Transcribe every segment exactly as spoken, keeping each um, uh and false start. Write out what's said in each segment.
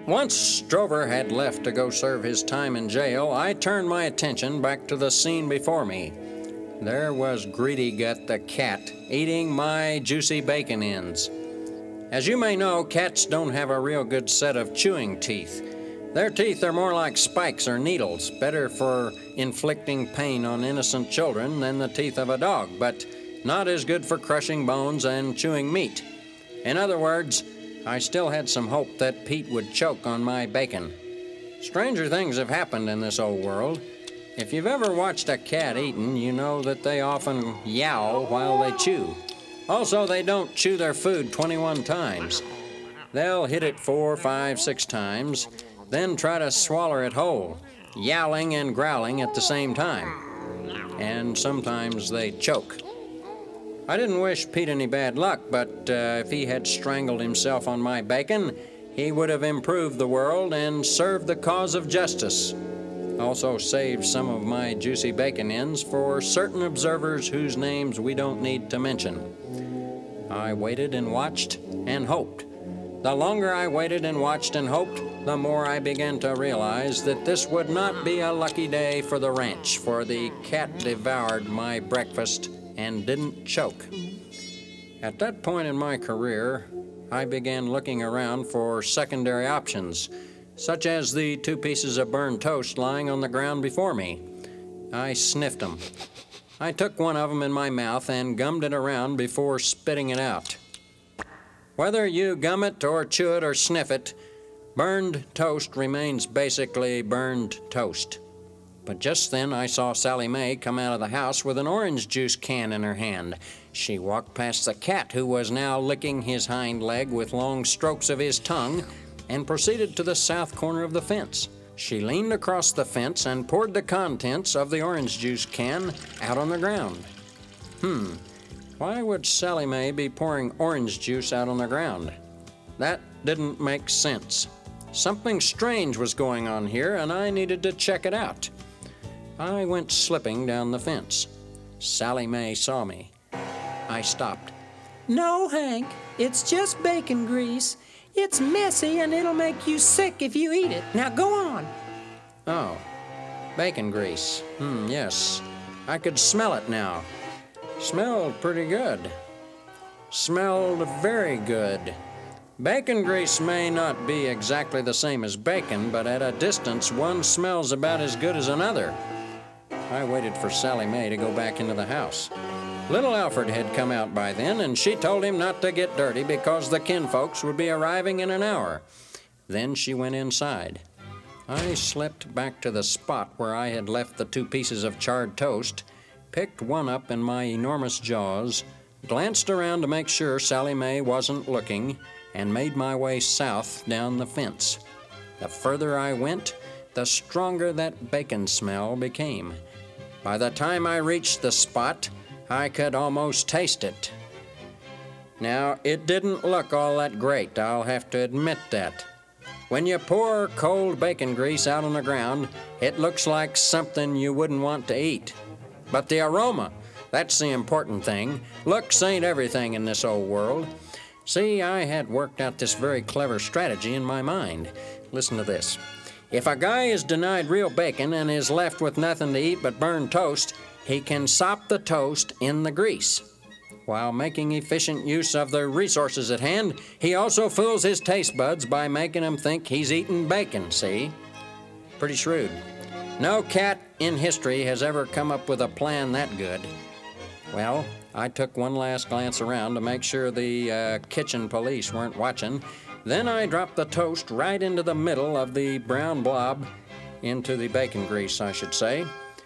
Once Drover had left to go serve his time in jail, I turned my attention back to the scene before me. There was Greedy Gut the cat, eating my juicy bacon ends. As you may know, cats don't have a real good set of chewing teeth. Their teeth are more like spikes or needles, better for inflicting pain on innocent children than the teeth of a dog, but not as good for crushing bones and chewing meat. In other words, I still had some hope that Pete would choke on my bacon. Stranger things have happened in this old world. If you've ever watched a cat eating, you know that they often yowl while they chew. Also, they don't chew their food twenty-one times. They'll hit it four, five, six times, then try to swallow it whole, yowling and growling at the same time. And sometimes they choke. I didn't wish Pete any bad luck, but uh, if he had strangled himself on my bacon, he would have improved the world and served the cause of justice. Also saved some of my juicy bacon ends for certain observers whose names we don't need to mention. I waited and watched and hoped. The longer I waited and watched and hoped, the more I began to realize that this would not be a lucky day for the ranch, for the cat devoured my breakfast and didn't choke. At that point in my career, I began looking around for secondary options, such as the two pieces of burned toast lying on the ground before me. I sniffed them. I took one of them in my mouth and gummed it around before spitting it out. Whether you gum it or chew it or sniff it, burned toast remains basically burned toast. But just then I saw Sally Mae come out of the house with an orange juice can in her hand. She walked past the cat, who was now licking his hind leg with long strokes of his tongue, and proceeded to the south corner of the fence. She leaned across the fence and poured the contents of the orange juice can out on the ground. Hmm, why would Sally Mae be pouring orange juice out on the ground? That didn't make sense. Something strange was going on here, and I needed to check it out. I went slipping down the fence. Sally Mae saw me. I stopped. No, Hank, it's just bacon grease. It's messy and it'll make you sick if you eat it. Now go on. Oh, bacon grease. Hmm, yes. I could smell it now. Smelled pretty good. Smelled very good. Bacon grease may not be exactly the same as bacon, but at a distance, one smells about as good as another. I waited for Sally Mae to go back into the house. Little Alfred had come out by then, and she told him not to get dirty because the kinfolks would be arriving in an hour. Then she went inside. I slipped back to the spot where I had left the two pieces of charred toast, picked one up in my enormous jaws, glanced around to make sure Sally Mae wasn't looking, and made my way south down the fence. The further I went, the stronger that bacon smell became. By the time I reached the spot, I could almost taste it. Now, it didn't look all that great, I'll have to admit that. When you pour cold bacon grease out on the ground, it looks like something you wouldn't want to eat. But the aroma, that's the important thing. Looks ain't everything in this old world. See, I had worked out this very clever strategy in my mind. Listen to this. If a guy is denied real bacon and is left with nothing to eat but burned toast, he can sop the toast in the grease. While making efficient use of the resources at hand, he also fools his taste buds by making them think he's eating bacon, see? Pretty shrewd. No cat in history has ever come up with a plan that good. Well, I took one last glance around to make sure the uh, kitchen police weren't watching. Then I dropped the toast right into the middle of the brown blob, into the bacon grease, I should say.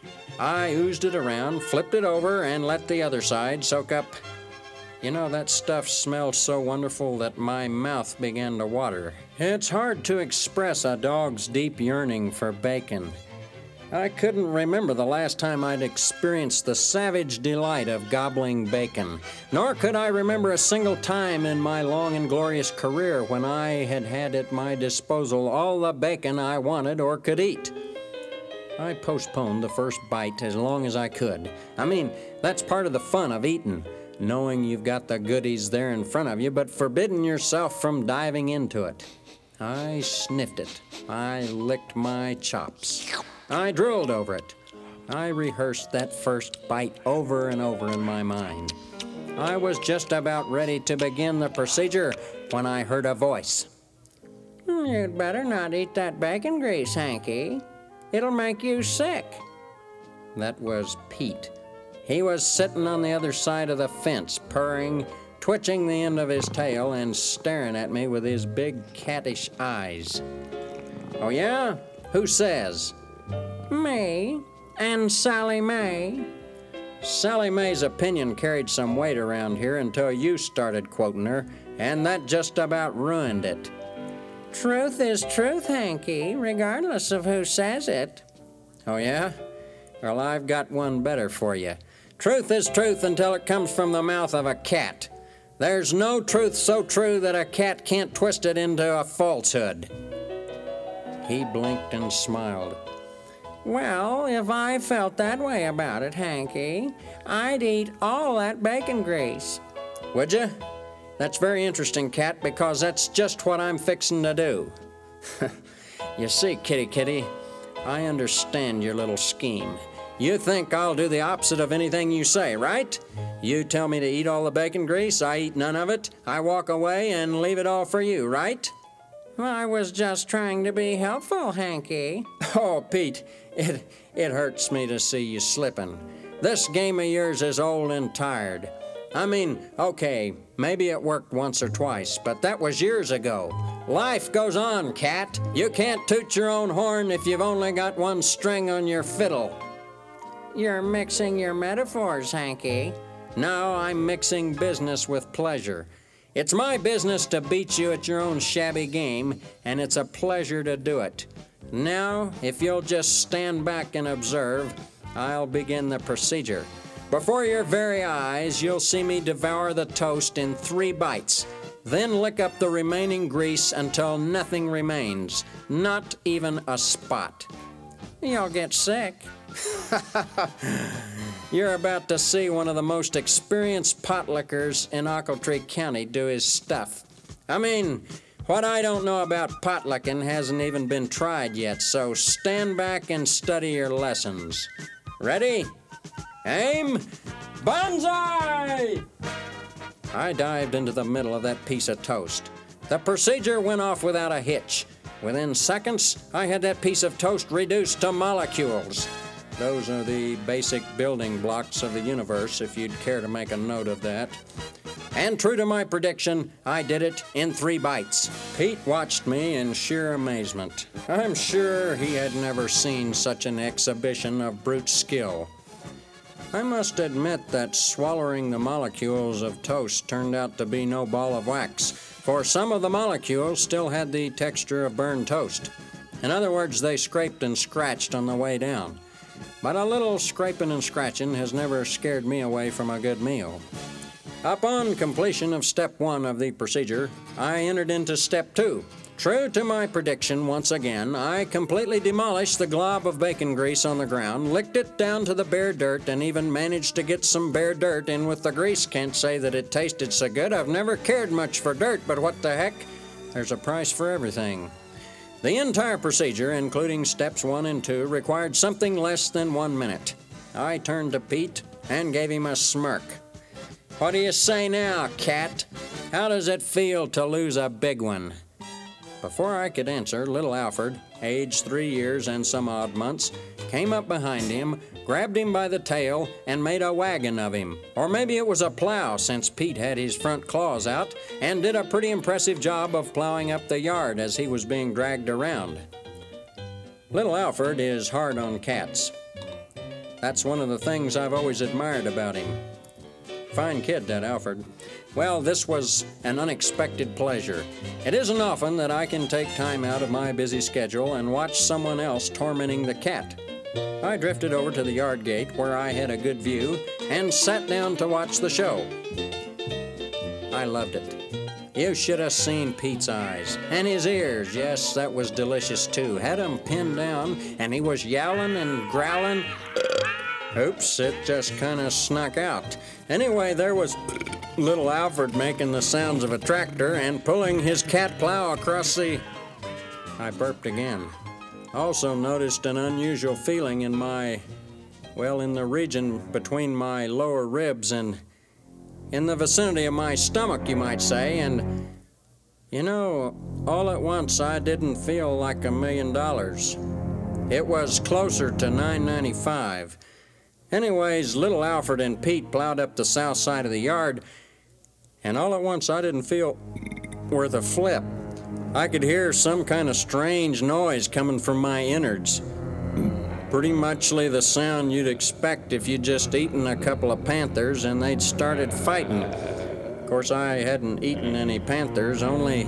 I oozed it around, flipped it over, and let the other side soak up. You know, that stuff smelled so wonderful that my mouth began to water. It's hard to express a dog's deep yearning for bacon. I couldn't remember the last time I'd experienced the savage delight of gobbling bacon, nor could I remember a single time in my long and glorious career when I had had at my disposal all the bacon I wanted or could eat. I postponed the first bite as long as I could. I mean, that's part of the fun of eating, knowing you've got the goodies there in front of you, but forbidding yourself from diving into it. I sniffed it. I licked my chops. I drooled over it. I rehearsed that first bite over and over in my mind. I was just about ready to begin the procedure when I heard a voice. You'd better not eat that bacon grease, Hanky. It'll make you sick. That was Pete. He was sitting on the other side of the fence, purring, twitching the end of his tail, and staring at me with his big cattish eyes. Oh, yeah? Who says? Me and Sally Mae. Sally Mae's opinion carried some weight around here until you started quoting her, and that just about ruined it. Truth is truth, Hanky, regardless of who says it. Oh, yeah? Well, I've got one better for you. Truth is truth until it comes from the mouth of a cat. There's no truth so true that a cat can't twist it into a falsehood. He blinked and smiled. Well, if I felt that way about it, Hanky, I'd eat all that bacon grease. Would you? That's very interesting, Cat, because that's just what I'm fixing to do. You see, Kitty Kitty, I understand your little scheme. You think I'll do the opposite of anything you say, right? You tell me to eat all the bacon grease, I eat none of it, I walk away and leave it all for you, right? Well, I was just trying to be helpful, Hanky. Oh, Pete, it, it hurts me to see you slipping. This game of yours is old and tired. I mean, okay, maybe it worked once or twice, but that was years ago. Life goes on, Cat. You can't toot your own horn if you've only got one string on your fiddle. You're mixing your metaphors, Hanky. No, I'm mixing business with pleasure. It's my business to beat you at your own shabby game, and it's a pleasure to do it. Now, if you'll just stand back and observe, I'll begin the procedure. Before your very eyes, you'll see me devour the toast in three bites, then lick up the remaining grease until nothing remains, not even a spot. You'll get sick. You're about to see one of the most experienced potlickers in Ochiltree County do his stuff. I mean, what I don't know about potlicking hasn't even been tried yet, so stand back and study your lessons. Ready? Aim! Banzai! I dived into the middle of that piece of toast. The procedure went off without a hitch. Within seconds, I had that piece of toast reduced to molecules. Those are the basic building blocks of the universe, if you'd care to make a note of that. And true to my prediction, I did it in three bites. Pete watched me in sheer amazement. I'm sure he had never seen such an exhibition of brute skill. I must admit that swallowing the molecules of toast turned out to be no ball of wax, for some of the molecules still had the texture of burned toast. In other words, they scraped and scratched on the way down. But a little scraping and scratching has never scared me away from a good meal. Upon completion of step one of the procedure, I entered into step two. True to my prediction once again, I completely demolished the glob of bacon grease on the ground, licked it down to the bare dirt, and even managed to get some bare dirt in with the grease. Can't say that it tasted so good. I've never cared much for dirt, but what the heck? There's a price for everything. The entire procedure, including steps one and two, required something less than one minute. I turned to Pete and gave him a smirk. What do you say now, Cat? How does it feel to lose a big one? Before I could answer, little Alfred, aged three years and some odd months, came up behind him, grabbed him by the tail, and made a wagon of him. Or maybe it was a plow, since Pete had his front claws out, and did a pretty impressive job of plowing up the yard as he was being dragged around. Little Alfred is hard on cats. That's one of the things I've always admired about him. Fine kid, that Alfred. Well, this was an unexpected pleasure. It isn't often that I can take time out of my busy schedule and watch someone else tormenting the cat. I drifted over to the yard gate where I had a good view and sat down to watch the show. I loved it. You should have seen Pete's eyes. And his ears, yes, that was delicious too. Had 'em pinned down, and he was yowling and growling. Oops, it just kind of snuck out. Anyway, there was little Alfred making the sounds of a tractor and pulling his cat plow across the... I burped again. Also noticed an unusual feeling in my, well, in the region between my lower ribs and in the vicinity of my stomach, you might say, and, you know, all at once I didn't feel like a million dollars. It was closer to nine ninety-five. Anyways, little Alfred and Pete plowed up the south side of the yard, and all at once I didn't feel worth a flip. I could hear some kind of strange noise coming from my innards. Pretty muchly the sound you'd expect if you'd just eaten a couple of panthers and they'd started fighting. Of course, I hadn't eaten any panthers, only...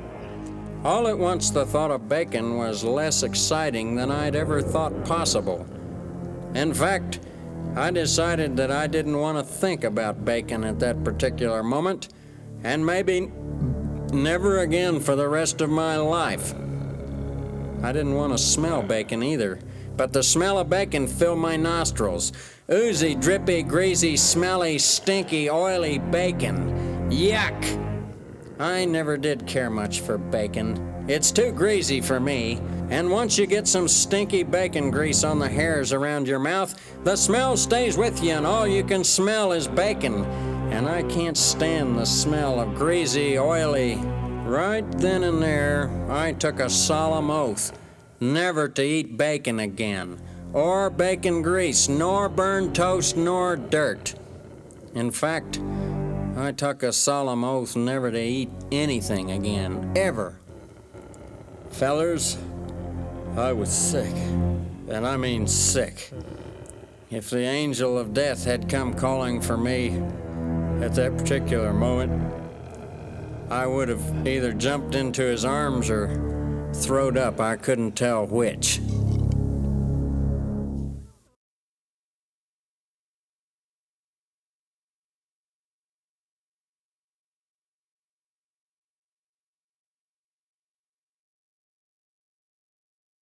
All at once the thought of bacon was less exciting than I'd ever thought possible. In fact, I decided that I didn't want to think about bacon at that particular moment, and maybe never again for the rest of my life. I didn't want to smell bacon either, but the smell of bacon filled my nostrils. Oozy, drippy, greasy, smelly, stinky, oily bacon. Yuck! I never did care much for bacon. It's too greasy for me, and once you get some stinky bacon grease on the hairs around your mouth, the smell stays with you and all you can smell is bacon. And I can't stand the smell of greasy, oily. Right then and there, I took a solemn oath never to eat bacon again, or bacon grease, nor burned toast, nor dirt. In fact, I took a solemn oath never to eat anything again, ever. Fellers, I was sick, and I mean sick. If the angel of death had come calling for me at that particular moment, I would have either jumped into his arms or throwed up. I couldn't tell which.